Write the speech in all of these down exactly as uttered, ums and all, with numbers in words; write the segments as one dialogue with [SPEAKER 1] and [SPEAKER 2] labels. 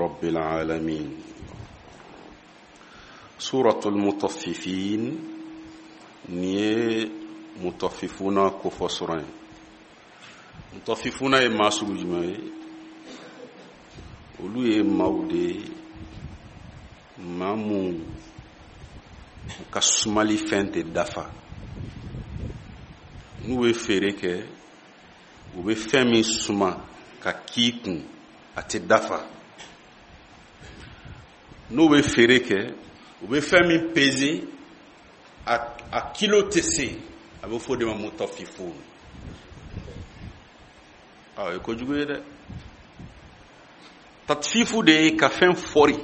[SPEAKER 1] رب العالمين. سورة المطففين ني مطففون كفسرين. مطففون ما سوجمي ولو مودي مامو kasumali fente dafa nous e fere ke ou be femi suma ka kikun ate dafa nous e fere ke ou be femi peser a a kilo tc abo fo de mutafifun ah e ko jugo de tatfifu de ka fen fori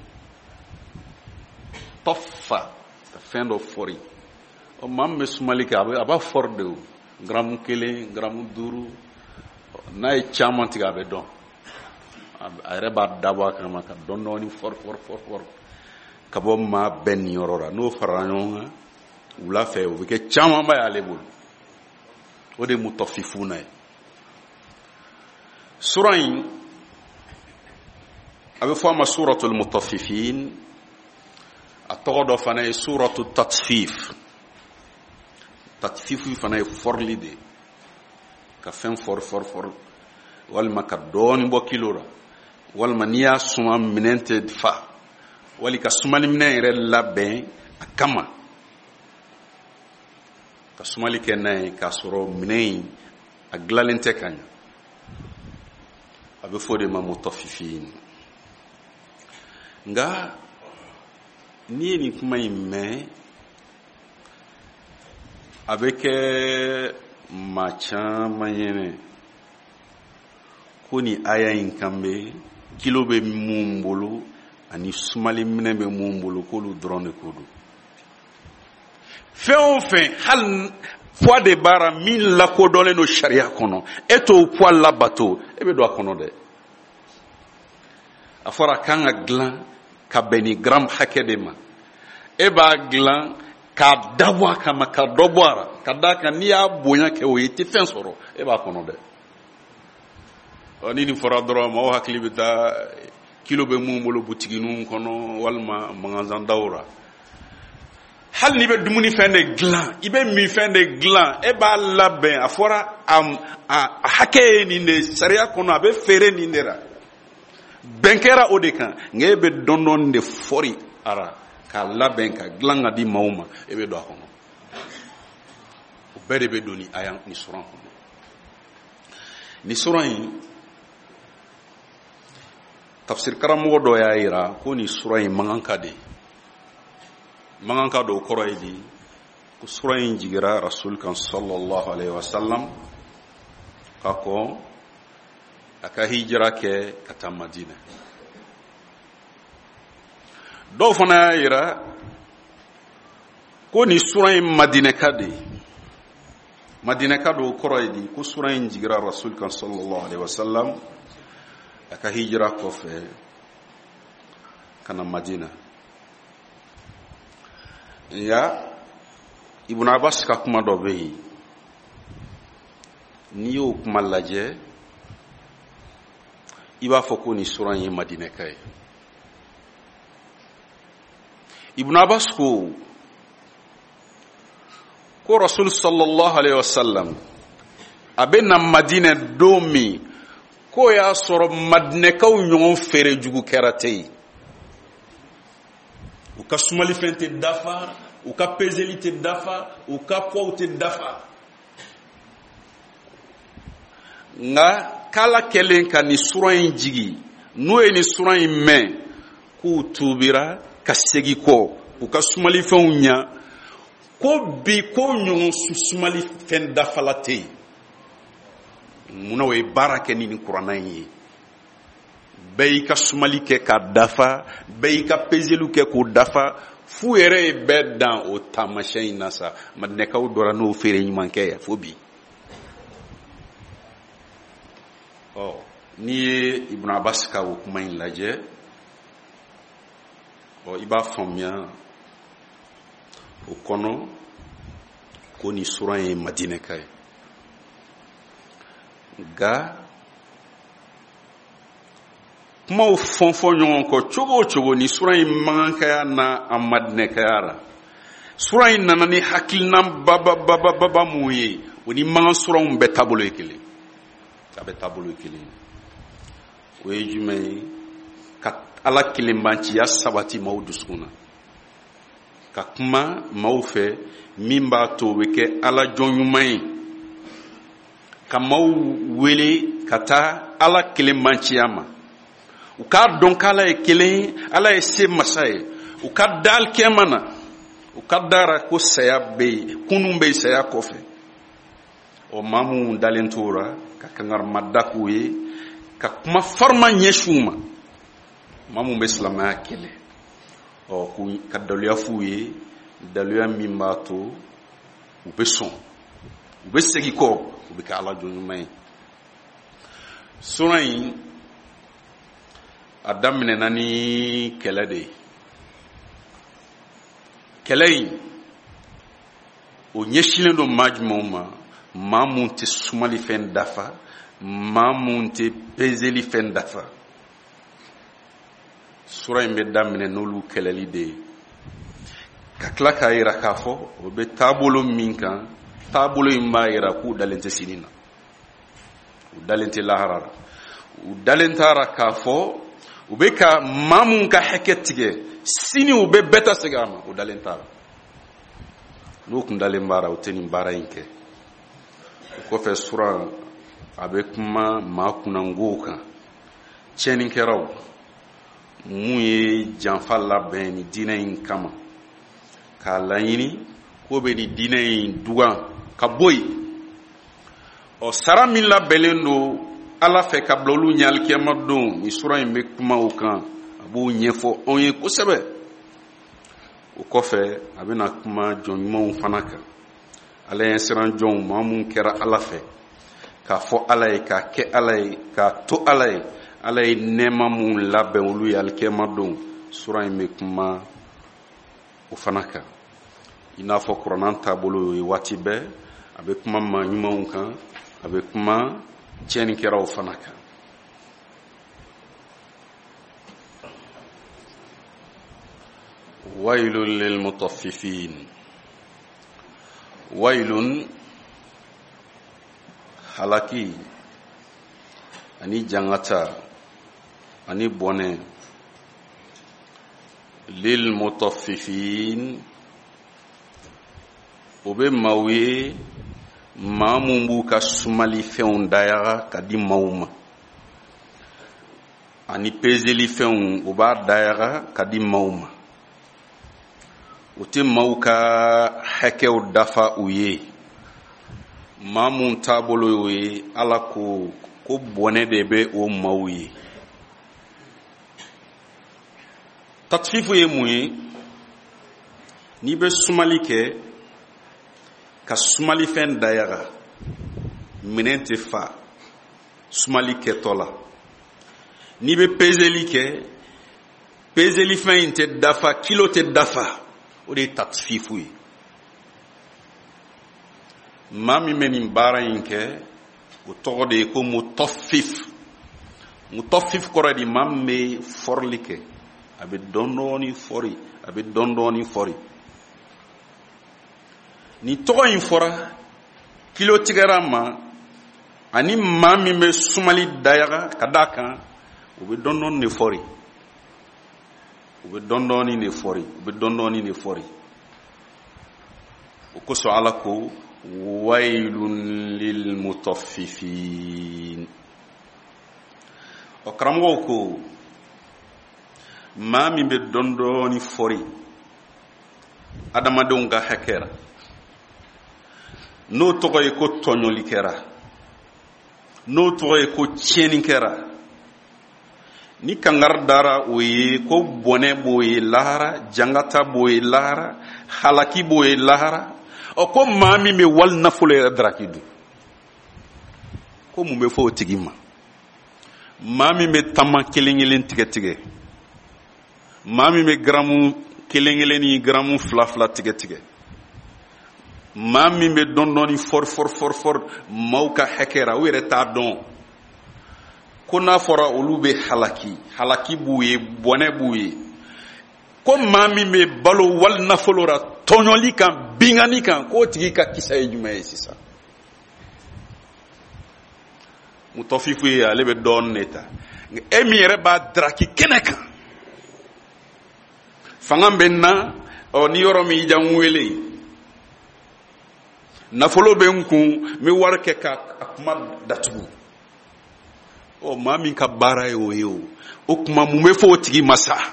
[SPEAKER 1] toffa fin do fori o mam me sumalika aba forde gram kele gram duru nay chamantiga be don are ba daba kama ka don noni for for for for kabo ma ben yorora no faranonga ula fe o ke chama ba ya lebul o de mutafifuna surain abe fo ma suratul mutaffifin atodo fana suratu tatfif tatfif fana forlide ka fen for for for wal makadon bo kilora wal mania suma minente fa wali ka sumali minere labbe akama ka sumali kenay ka soro minay aglalente kanya abe fode ma mutaffifin nga ni ni kuma ime avec macha mayene kuni aya inkambe kilo be mumbulu ani sumali mine be mumbulu ko lu drone kodu fait on fait hal foi de bara min la ko dole no sharia kono eto poil la bateau e be do kono de afara kanga glan ka beni gram hakedema eba glan ka dabwa kama ka dobwara kadaka ni abonya ke o yiti fensoro eba kono de oni ni fora dro ma o hakli bita kilo be mumolo butigi nun kono walma manganzan dawra hal ni be dumuni fende glan ibe mi fende glan eba labben afora am a hake ni ne sharia kono abe fere ni ndera benkera odekan ngebe dondon de fori ara ka laben ka glanga di mauma ebe do akono o bere be doni ayan ni suran kono ni suran tafsir karamo do ya ira ko ni suran manganka de manganka do koroydi ko suran jigira rasul kan sallallahu alaihi wasallam kako aka hijira ke kata Madina do fana ira ko ni sura Madina kadi Madina kado koroydi ko sura jigira rasul kan sallallahu alaihi wasallam aka hijira ko fe kana Madina ya ibn Abbas ka kuma do be ni yo kuma laje iba foko ni suran yi Madina kai ibn Abbas ko ko rasul sallallahu alaihi wasallam abena Madina domi ko ya soro Madina kaw nyon fere jugu kerate u ka sumali fente dafa u ka pezelite dafa u ka poute dafa nga kala kelen ka ni suran jigi no e ni suran me ku tubira ka segi ko u ka sumali feunya ko bi ko nyon sumali fen dafalate muna we barake ni qur'an yi bay ka sumali ke ka dafa bay ka pezelu ke ko dafa fu ere be dan o tamashin nasa madne ka udora no fere ni manke ya fobi oh ni ibn Abbas ka o kuma in laje o iba famia o kono ko ni sura e Madina kai ga kumaw fɔnfɔ ɲɔgɔn kɔ cogo o cogo ni sura in mankankaya na a madinɛkaya la. Sura in nana ni hakilina baba baba baba mun ye o ni mankan suraw bɛɛ taabolo ye kelen. A bɛ taabolo ye kelen. O ye jumɛn ye? Ka Ala kelenbanciya sabati maaw dusukun na. Ka kuma maaw fɛ min b'a to o bɛ kɛ Ala jɔn ɲuman ye. Ka maaw wele ka taa Ala kelenbanciya ma. U k'a dɔn k'Ala ye kelen, Ala ye se masa ye. U ka dal kɛma na. U ka dara ko saya bɛ yen, kunun bɛ yen saya kɔfɛ. O maa minnu dalen tora ka kangarima da k'u ye, ka kuma farima ɲɛsin u ma. Maa minnu bɛ silamɛya kɛlɛ. Ɔ ka daluya f'u ye, daluya min b'a to u bɛ sɔn. U bɛ segin kɔ, u bɛ kɛ Ala jɔn ɲuman ye. Sura in a daminɛna ni kɛlɛ de ye. Kɛlɛ in o ɲɛsinnen don maa jumɛnw ma? Maa mun tɛ sumali fɛn dafa, maa mun tɛ peseli fɛn dafa. Sura in bɛ daminɛ n'olu kɛlɛli de ye. Ka tila k'a yira k'a fɔ o bɛ taabolo min kan, taabolo in b'a yira k'u dalen tɛ sini na. U dalen tɛ lahara la. U dalen tara k'a fɔ u bɛ ka maa mun ka hakɛ tigɛ sini u bɛ bɛɛ ta segin a ma. U dalen tara. N'u kun dalen baara u tɛ nin baara in kɛ. O kɔfɛ sura a bɛ kuma maa kunnangow kan, tiɲɛnikɛlaw mun ye janfa labɛn ni diinɛ in kama k'a laɲini k'o bɛ nin diinɛ in dugan ka bɔ yen. Ɔ sara min labɛnlen don Ala fɛ ka bila olu ɲɛ alikiyama don, ni sura in bɛ kuma o kan, a b'o ɲɛfɔ anw ye kosɛbɛ. O kɔfɛ a bɛna kuma jɔn ɲumanw fana kan. Ala ye siran jɔnw maa mun kɛra Ala fɛ, k'a fɔ Ala ye, k'a kɛ Ala ye, k'a to Ala ye. Ala ye nɛɛma mun labɛn olu ye alikiyama don, sura in bɛ kuma o fana kan. I n'a fɔ Kuranɛ taabolo ye waati bɛɛ, a bɛ kuma maa ɲumanw kan, a bɛ kuma tiɲɛnikɛlaw fana kan. Wailun lil mutaffifin. Wailun halaki ani jangata ani bɔnɛ lil mutaffifin o bɛ maaw ye maa mun b'u ka sumali fɛnw dayaga ka di maaw ma, ani peseli fɛnw o b'a dayaga ka di maaw ma. O tɛ maaw ka hakɛw dafa u ye. Maa mun taabolo y'o ye Ala ko ko bɔnɛ de bɛ o maaw ye. Tatfifu ye mun ye? N'i bɛ sumali kɛ ka sumali fɛn dayaga, minɛn tɛ fa sumali kɛtɔ la. N'i bɛ peseli kɛ, peseli fɛn in tɛ dafa, kilo tɛ dafa. O de ye tatfifu ye. Maa min bɛ nin baara in kɛ, o tɔgɔ de ye ko mutaffif. Mutaffif kɔrɔ de maa min bɛ fɔrili kɛ, a bɛ dɔɔni dɔɔni fɔri, a bɛ dɔɔni dɔɔni fɔri. Ni tɔgɔ in fɔra kilo tigɛra ma, ani maa min bɛ sumali dayaga ka d'a kan, o bɛ dɔɔni dɔɔni de fɔri. U bɛ dɔɔni dɔɔni de fɔri, u bɛ dɔɔni dɔɔni de fɔri. O kosɔn Ala ko wailun lil mutaffifin. O karamɔgɔw ko maa min bɛ dɔɔni dɔɔni fɔri adamadenw ka hakɛ la, n'o tɔgɔ ye ko tɔɲɔli kɛra, n'o tɔgɔ ye ko tiɲɛni kɛra, ni kangari dara o ye ko bɔnɛ b'o ye lahara, jangata b'o ye lahara, halaki b'o ye lahara. O ko maa min bɛ wali nafolo yɛrɛ daraki dun, ko mun bɛ fɔ o tigi ma? Maa min bɛ tama kelen kelen tigɛ tigɛ, maa min bɛ garamu kelen kelen ni garamu fila fila tigɛ tigɛ, maa min bɛ dɔɔni dɔɔni fɔri fɔri fɔri fɔri maaw ka hakɛ la, o yɛrɛ t'a dɔn. ko n'a fɔra olu bɛ halaki halaki b'u ye bɔnɛ b'u ye ko maa min bɛ balo wali nafolo ra tɔɲɔli kan bingani kan k'o tigi ka kisa ye jumɛn ye sisan mutɔfifu ye ale bɛ dɔɔnin de ta e min yɛrɛ b'a daraki kɛnɛ kan fanga bɛ n na ɔ ni yɔrɔ min y'i n wele nafolo bɛ n kun n bɛ wari kɛ ka a kuma datugu ɔ maa min ka baara ye o ye o o kuma mun bɛ fɔ o tigi ma sa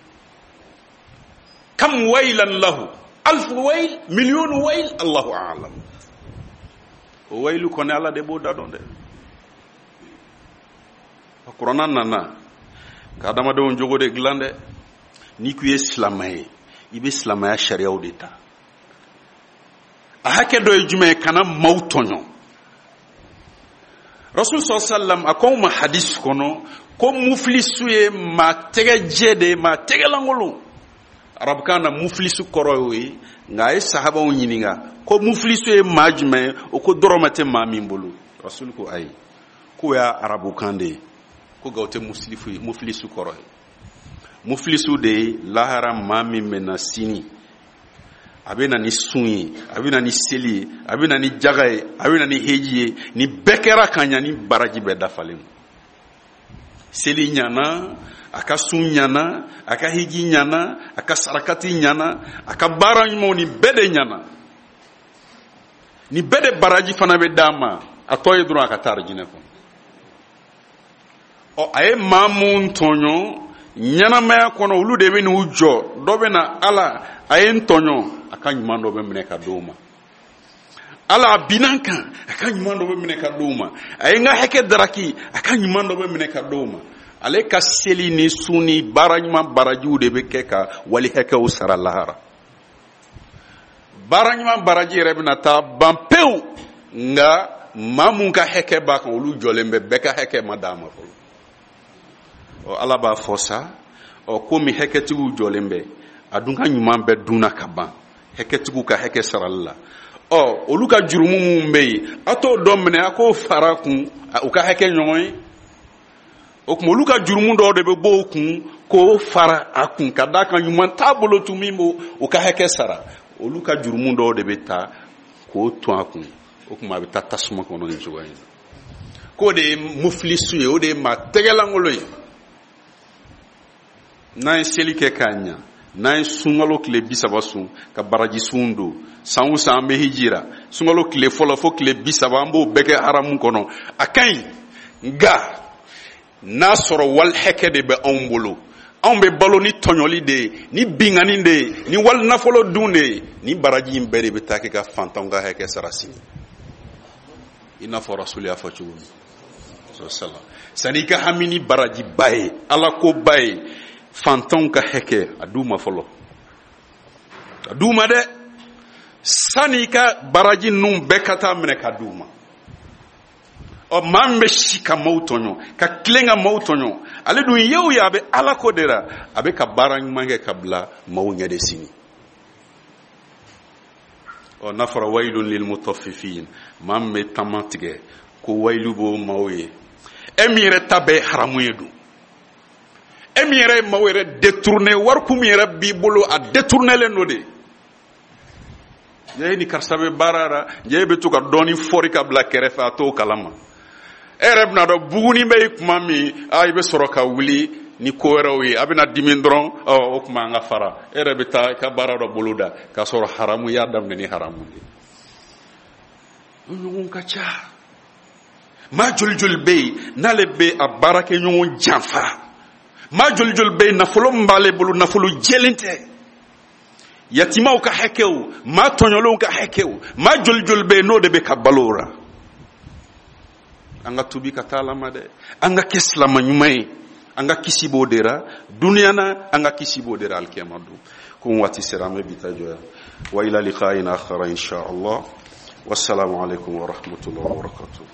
[SPEAKER 1] kam waylan lahu alfu wayl miliyɔn wayl Allahu a'lam o waylu kɔni Ala de b'o da dɔn dɛ a kuranna nana ka adamadenw jogo de dilan dɛ n'i ko i ye silamɛ ye i bɛ silamɛya sariyaw de ta a hakɛ dɔ ye jumɛn ye kana maaw tɔɲɔ rasul sallam a ko anw ma hadisi kɔnɔ ko mufilisu ye maa tɛgɛ jɛ de ye maa tɛgɛlankolon arabukan na mufilisu kɔrɔ y'o ye nka a ye sahabaw ɲininka ko mufilisu ye maa jumɛn ye o ko dɔrɔmɛ tɛ maa min bolo rasul ko ayi k'o y'a arabukan de ye ko nka o tɛ mufilisu kɔrɔ ye mufilisu de ye lahara maa min bɛ na sini a bɛ na ni sun ye a bɛ na ni seli ye a bɛ na ni jaga ye a bɛ na ni heji ye ni bɛɛ kɛra ka ɲa ni baraji bɛɛ dafalen seli ɲana a ka sun ɲana a ka heji ɲana a ka sarakati ɲana a ka baara ɲumanw ni bɛɛ de ɲana ni bɛɛ de baraji fana bɛ d'a ma a tɔ ye dɔrɔn a ka taa arijinɛ kɔnɔ ɔ a ye maa mun tɔɲɔ ɲanamaya kɔnɔ olu de bɛ n'u jɔ dɔ bɛ na Ala a ye n tɔɲɔ a ka ɲuman dɔ bɛ minɛ ka d'o ma Ala a binna n kan a ka ɲuman dɔ bɛ minɛ ka d'o ma a ye n ka hakɛ daraki a ka ɲuman dɔ bɛ minɛ ka d'o ma ale ka seli ni sun ni baara ɲuman barajiw de bɛ kɛ ka wali hakɛw sara lahara baara ɲuman baraji yɛrɛ bɛna taa ban pewu nka maa mun ka hakɛ b'a kan olu jɔlen bɛ bɛɛ ka hakɛ ma d'a ma fɔlɔ ɔ Ala b'a fɔ sa ɔ komi hakɛtigiw jɔlen bɛ a dun ka ɲuman bɛɛ dunna ka ban hakɛtigiw ka hakɛ sarali la ɔ olu ka jurumu mun bɛ yen a t'o dɔ minɛ a k'o fara kun u ka hakɛ ɲɔgɔn ye o tuma olu ka jurumu dɔw de bɛ bɔ o kun k'o fara a kun ka d'a kan ɲuman t'a bolo tun min b'o u ka hakɛ sara olu ka jurumu dɔw de bɛ ta k'o tun a kun o tuma a bɛ taa tasuma kɔnɔ nin cogoya in na k'o de ye mufilisu ye o de ye maa tɛgɛlankolon ye n'an ye seli kɛ k'a ɲa n'an ye sunkalo tile bi saba sun ka baraji sun don san o san an bɛ hijira sunkalo tile fɔlɔ fo tile bi saba an b'o bɛɛ kɛ haramu kɔnɔ a ka ɲi nka n'a sɔrɔ wali hakɛ de bɛ anw bolo anw bɛ balo ni tɔɲɔli de ye ni bingani de ye ni wali nafolo dun de ye ni baraji in bɛɛ de bɛ taa kɛ ka fantanw ka hakɛ sara sini i n'a fɔ rasuli y'a fɔ cogo min sani i ka hami ni baraji ba ye ala ko ba ye fantanw ka hakɛ a d'u ma fɔlɔ a d'u ma dɛ sani i ka baraji ninnu bɛɛ ka taa minɛ ka d'u ma ɔ maa min bɛ si ka maaw tɔɲɔ ka tilen ka maaw tɔɲɔ ale dun ye o ye a bɛ ala ko de la a bɛ ka baara ɲuman kɛ ka bila maaw ɲɛ de sini ɔ n'a fɔra waylun lil mutaffifin maa min bɛ taama tigɛ ko waylu b'o maaw ye e min yɛrɛ ta bɛɛ haramu ye dun e min yɛrɛ ye maaw yɛrɛ détourné wariku min yɛrɛ b'i bolo a détournélen do de ye ni karisa bɛ baara la je bɛ to ka dɔɔni fɔri ka bila kɛrɛfɛ a t'o kalama e yɛrɛ bɛna dɔn buguni bɛ yen tuma min a i bɛ sɔrɔ ka wuli ni ko wɛrɛw ye a bɛna dimi dɔrɔn ɔ o tuma an ka fara e yɛrɛ bɛ taa i ka baara dɔ bolo da k'a sɔrɔ haramu i y'a daminɛ ni haramu de o ɲɔgɔn ka ca maa joli joli bɛ yen n'ale bɛ a baarakɛ ɲɔgɔn janfa maa joli joli bɛ yen nafolo min b'ale bolo nafolo jɛlen tɛ yatimaw ka hakɛw maa tɔɲɔlenw ka hakɛw maa joli joli bɛ yen n'o de bɛ ka balo o la an ka tubi ka taa Ala ma dɛ an ka kɛ silama ɲuman ye an ka kisi b'o de la duniya na an ka kisi b'o de la alikiyama don ko waati sera an bɛ bi ta jɔya wa ila liqa'in akhar insha Allah wassalamu alaikum wa rahmatullahi wa barakatuh